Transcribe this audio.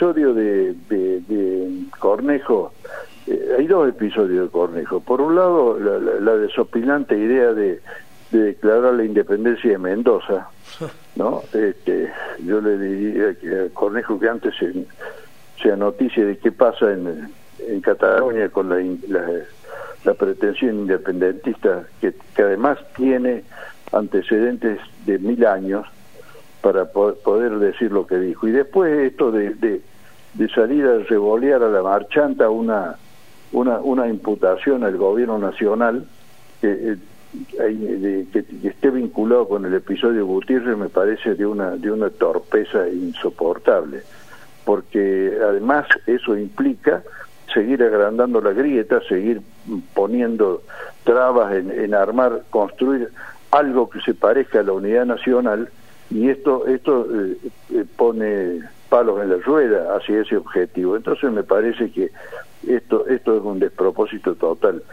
episodio de Cornejo, hay dos episodios de Cornejo. Por un lado, la desopilante idea de declarar la independencia de Mendoza, ¿no? Yo le diría que a Cornejo que antes sea noticia de qué pasa en Cataluña con la pretensión independentista que además tiene antecedentes de 1000 años para poder decir lo que dijo. Y después esto de salir a revolear a la marchanta una imputación al gobierno nacional que esté vinculado con el episodio Gutiérrez me parece de una torpeza insoportable, porque además eso implica seguir agrandando la grieta, seguir poniendo trabas en armar, construir algo que se parezca a la unidad nacional, y esto pone palos en la rueda hacia ese objetivo. Entonces me parece que esto es un despropósito total.